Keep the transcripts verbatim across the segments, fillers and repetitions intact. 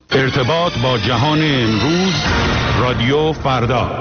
ارتباط با جهان امروز، رادیو فردا.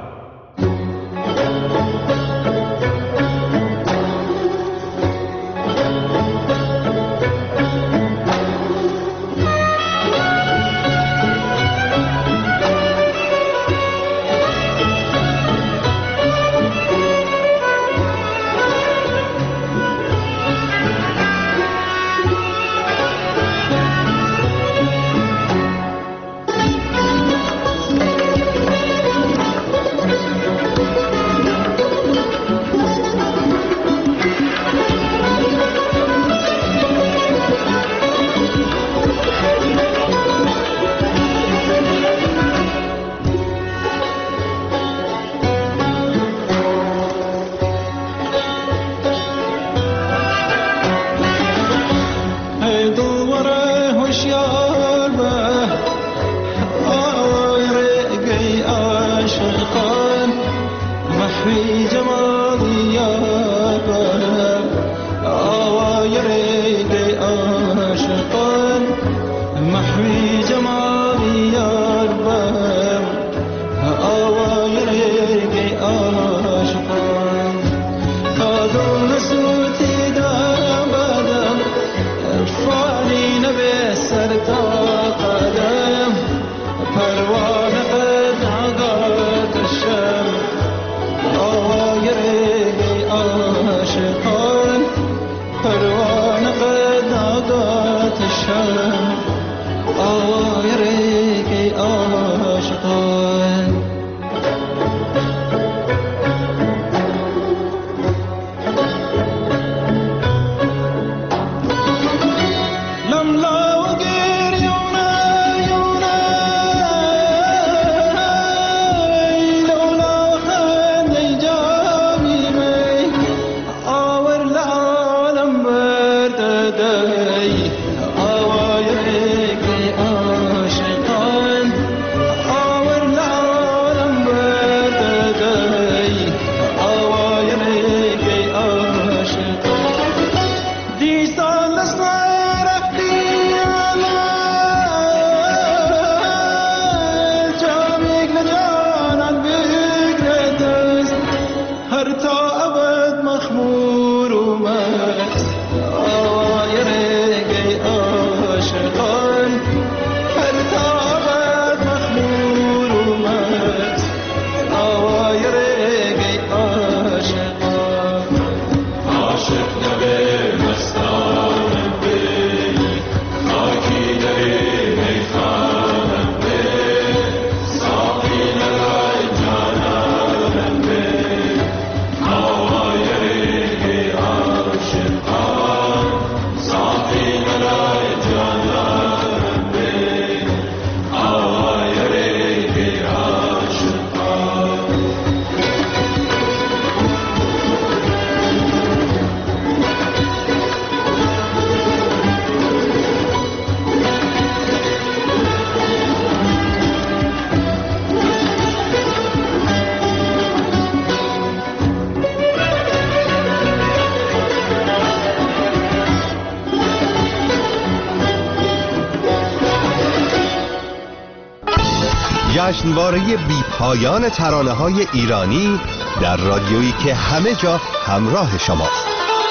جشنواره بی پایان ترانه‌های ایرانی در رادیویی که همه جا همراه شماست.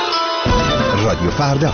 رادیو فردا.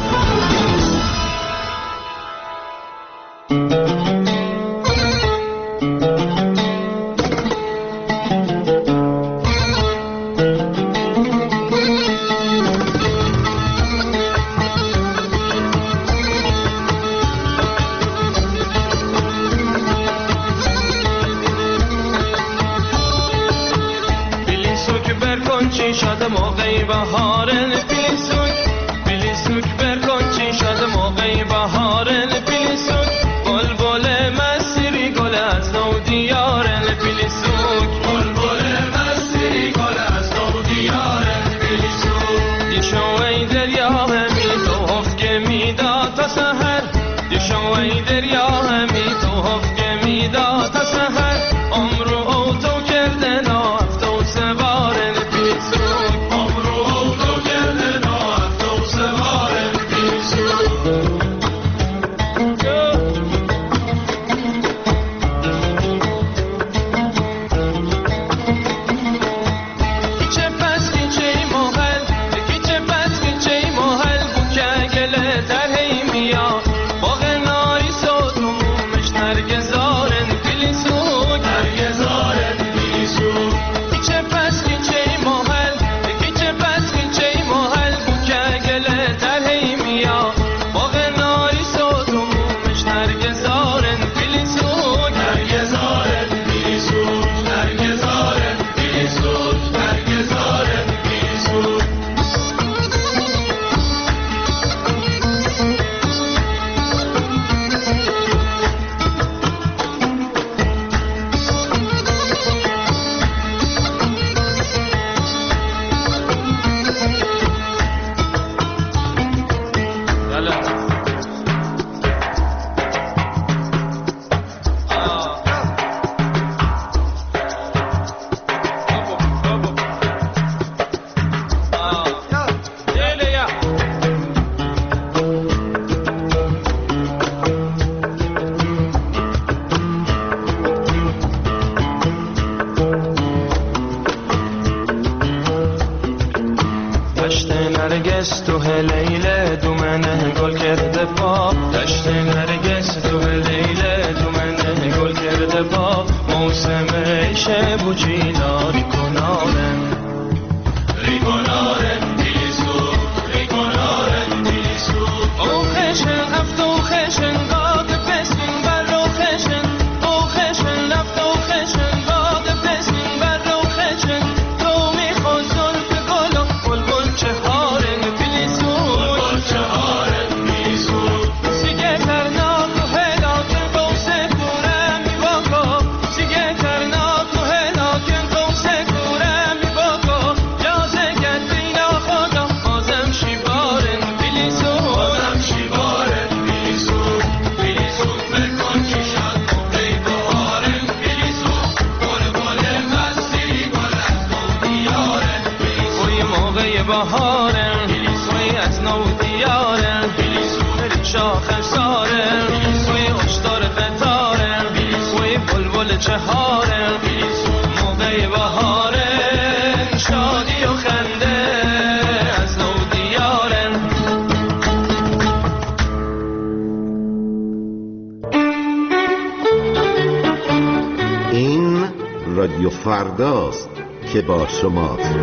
بهاره وی از نو دیاره شاخ ساره وی اشتار قطاره وی بلبل چهاره موقع بهاره شادی و خنده از نو دیاره. این رادیو فرداست که با شماست.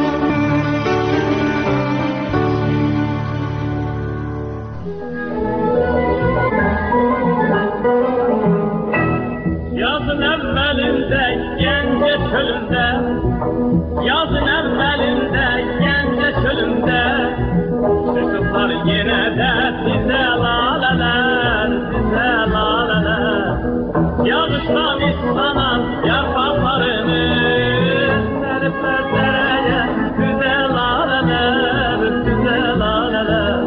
Yazın evvelinde gence çölünde, yazın evvelinde gence çölünde, çıkıplar yine de size laleler, size laleler. Yağıştan islanan yapraklarını serpler dereye, güzel laleler, güzel laleler,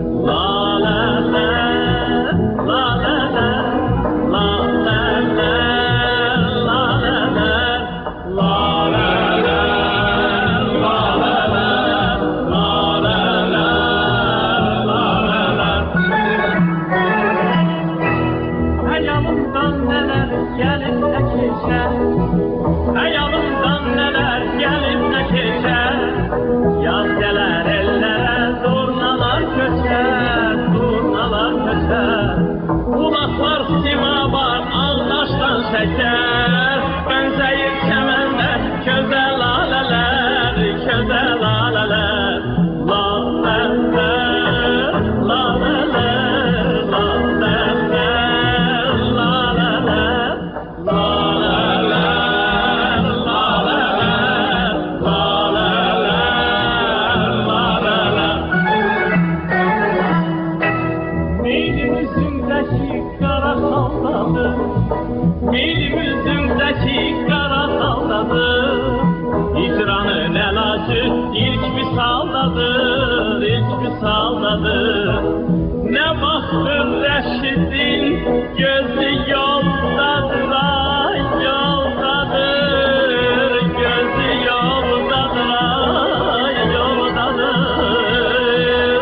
laleler, laleler, laleler. Ayağımdan neler gelip de geçer, yaz gelir ellere zurnalar köçer, zurnalar köçer. Kulaklar sima var ağdaştan şeker, benzeyir kemende köze laleler, köze laleler. Laleler, laleler, laleler, laleler, Milimizimdeki kara saldadır, hicranın elacı ilk misaldadır, ilk misaldadır. Ne baktın Reşit'in gözü yoldadır, ay yoldadır, gözü yoldadır, ay yoldadır.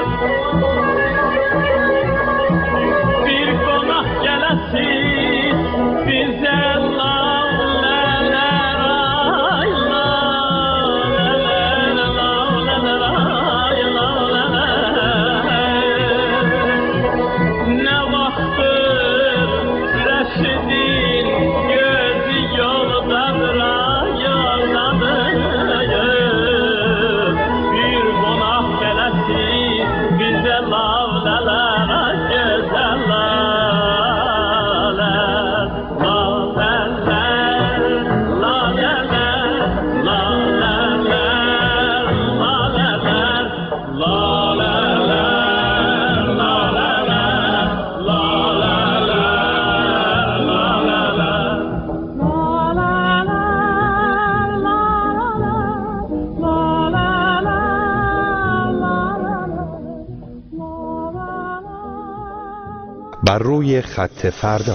Bir konak gelesin bize laleler, ay laleler, laleler, ay laleler. Ne vaktır Reşid'in gözü yoldadır, ay yoldadır. Bir konak gelesin bize laleler, ay güzeller. بر روی خط فردا.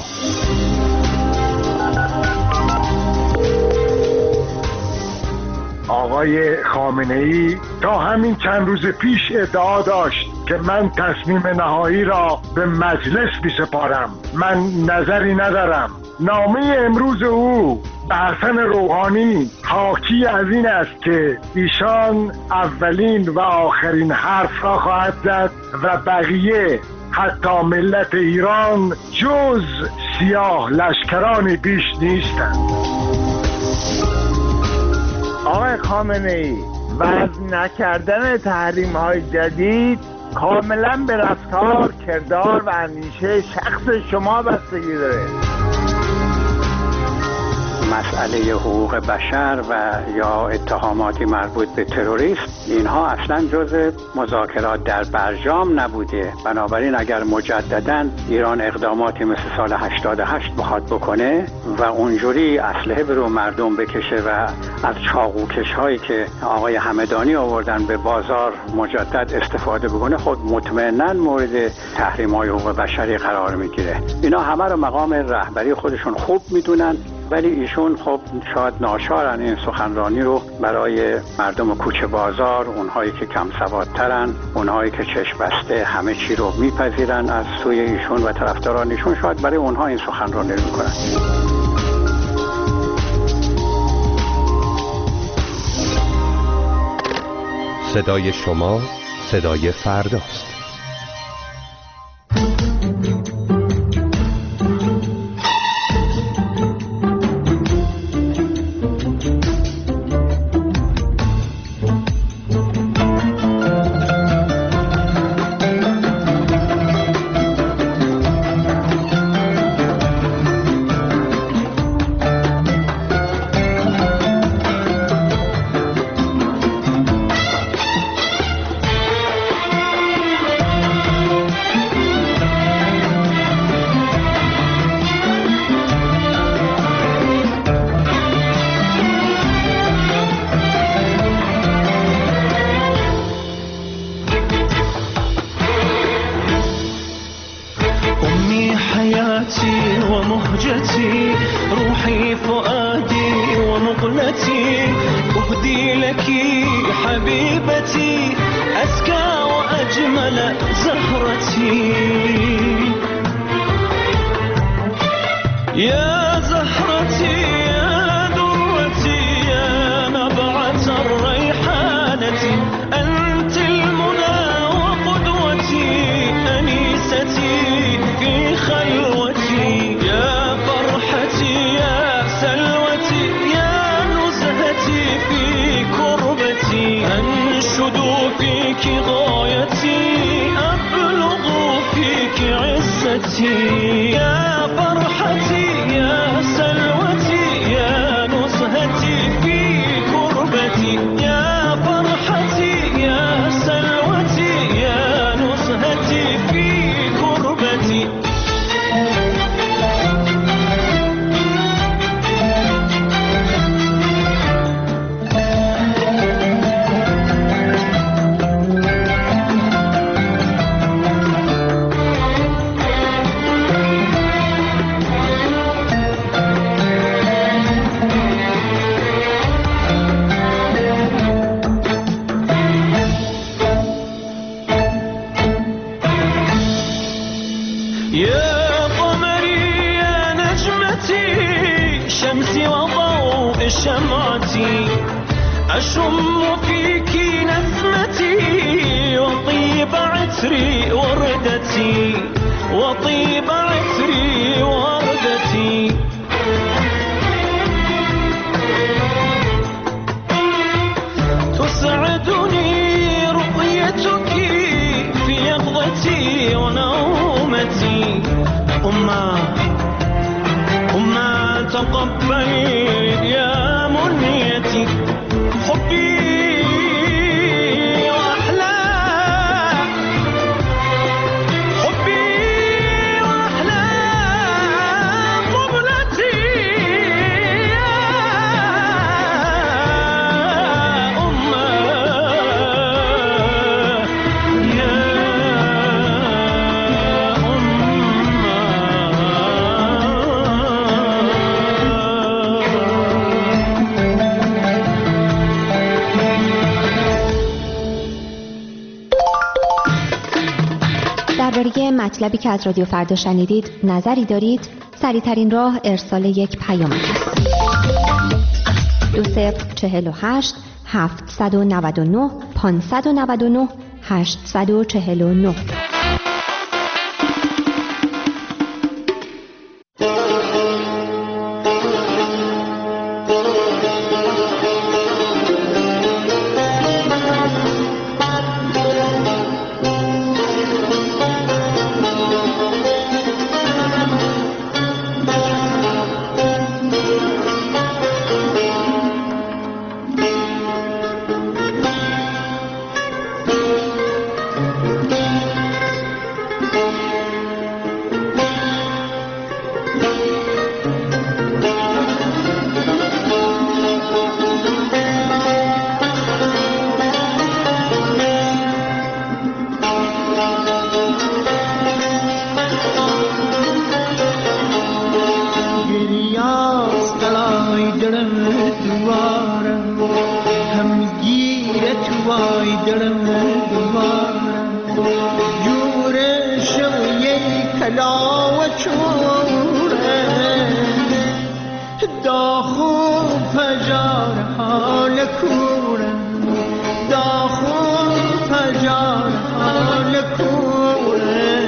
آقای خامنه‌ای تا همین چند روز پیش ادعا داشت که من تصمیم نهایی را به مجلس می‌سپارم، من نظری ندارم. نامه امروز او به حسن روحانی حاکی از این است که ایشان اولین و آخرین حرف را خواهد زد و بقیه حتی ملت ایران جز سیاه لشکرانی بیش نیستند. آقای خامنه‌ای، وضع نکردن تحریم های جدید کاملا به رفتار، کردار و اندیشه شخص شما بستگی داره. مسئله حقوق بشر و یا اتهاماتی مربوط به تروریسم اینها اصلا جزء مذاکرات در برجام نبوده. بنابراین اگر مجددا ایران اقداماتی مثل سال هشتاد و هشت بخواد بکنه و اونجوری اسلحه به رو مردم بکشه و از چاقوکش هایی که آقای همدانی آوردن به بازار مجدد استفاده بکنه، خود مطمئنا مورد تحریم های حقوق بشری قرار میگیره. اینا همه رو مقام رهبری خودشون خوب میدونن ولی ایشون خب شاید ناچارن این سخنرانی رو برای مردم کوچه بازار، اونهایی که کم سوادترن، اونهایی که چشم بسته همه چی رو میپذیرن از سوی ایشون و طرفداران ایشون، شاید برای اونها این سخنرانی رو میکنن. صدای شما صدای فرداست. ومهجتي روحي فؤادي ومقلتي أهدي لك حبيبتي أزكى وأجمل زهرتي يا زهرتي يا درتي يا نبعة الريحانة أنت المنى وقدوتي أنيستي في خلوتي يا فرحتي يا سلوتي يا نزهتي في كربتي أنشد فيك غايتي أبلغ فيك عزتي يا فرحتي يا سلوتي يا نزهتي في كربتي يا فرحتي يا سلوتي يا نزهتي في كربتي يا قمري يا نجمتي شمسي وضوء شمعتي أشم فيك نسمتي وطيب عطري وردتي وطيب عطري وردتي تسعدني رؤيتك في يقظتي ونومتي أمّا أمّا تقبل يا منيتي حبي وأحلى حبي وأحلى قبلتي يا أمّا يا درباره مطلبی که از رادیو فردا شنیدید نظری دارید؟ سریع‌ترین راه ارسال یک پیام است. دو صفر چهل و هشت هفتصد و نود و نه پانصد و نود و نه هشتصد و چهل و نه. دلم دوارم جورش و یک کلا و چوره داخو پجار حال کورم داخو پجار حال کوره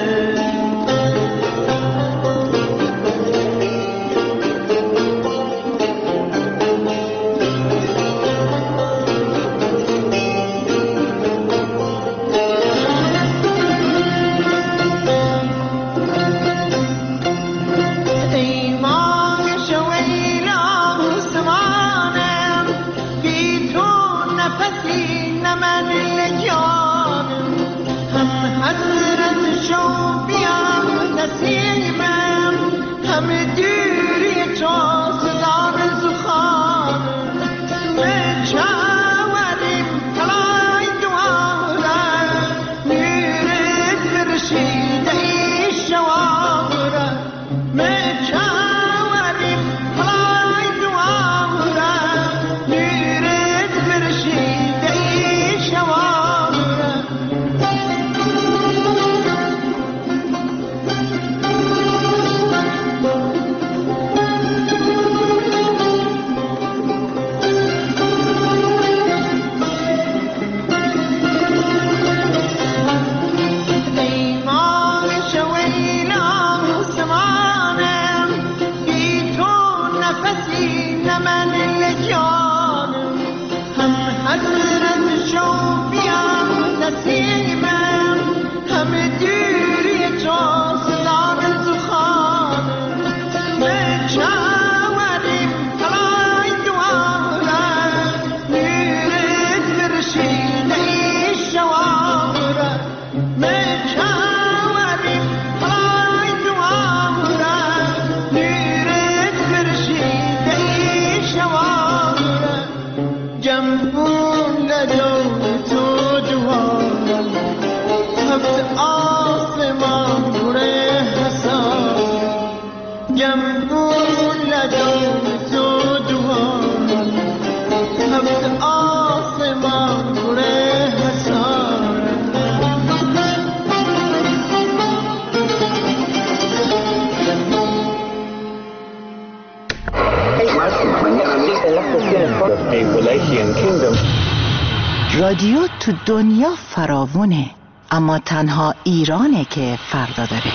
رادیو تو دنیا فراوونه، اما تنها ایرانه که فردا داره.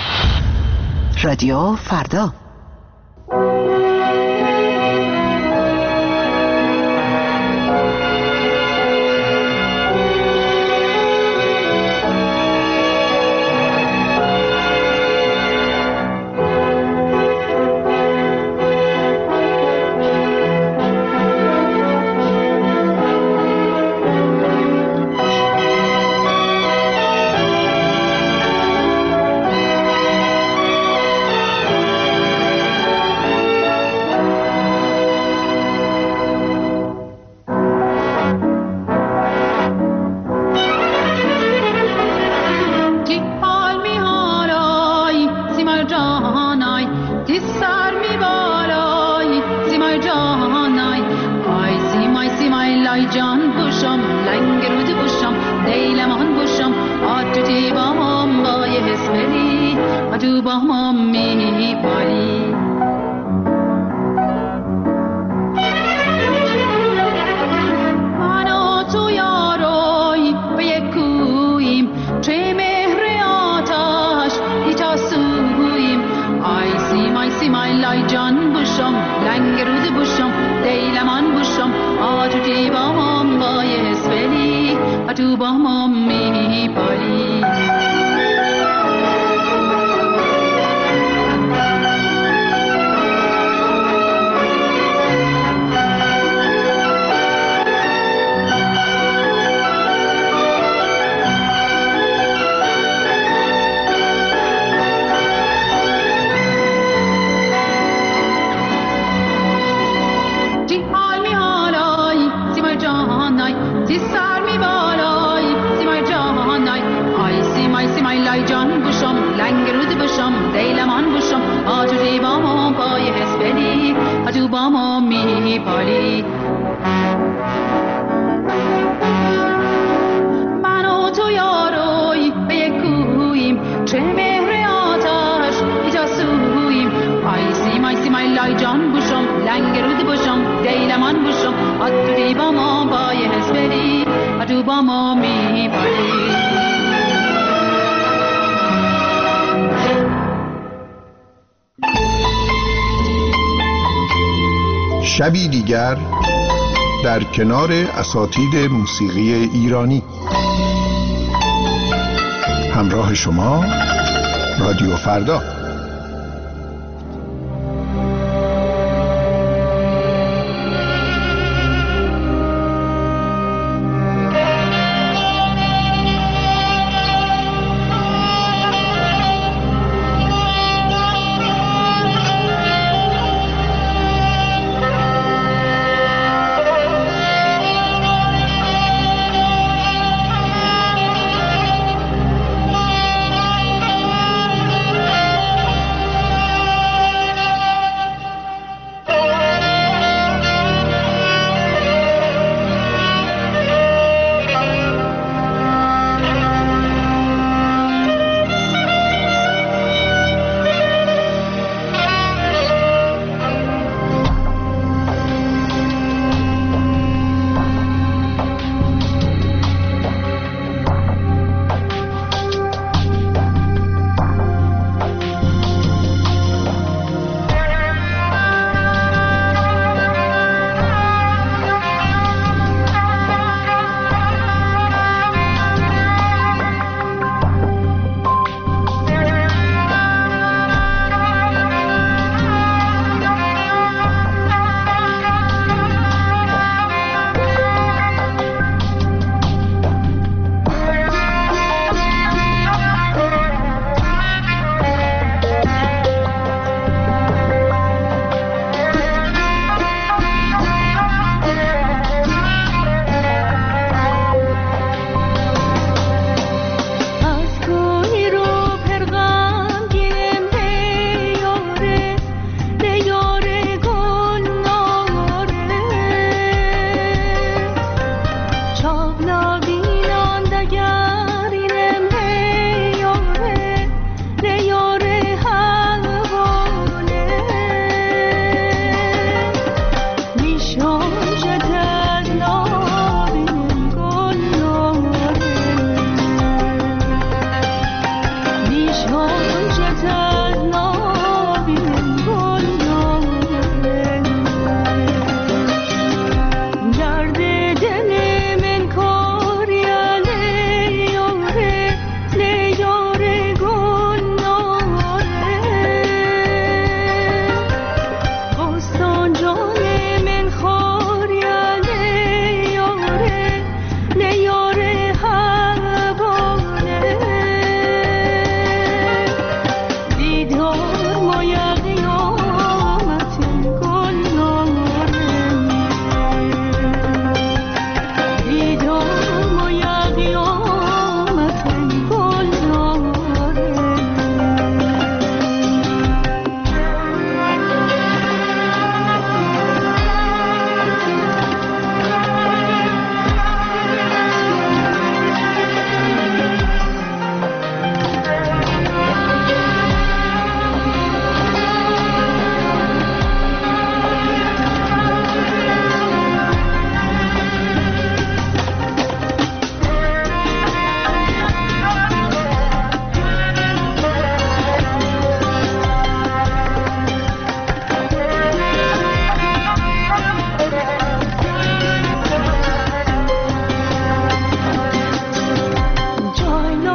رادیو فردا. لای جان بوشم لنگ رود بوشم دیلمان بوشم اتری با ما بای هزبری اتو با ما می پاری. شبی دیگر در کنار اساتید موسیقی ایرانی. همراه شما رادیو فردا.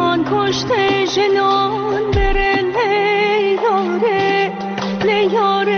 کشته جنان بره لیاره لیاره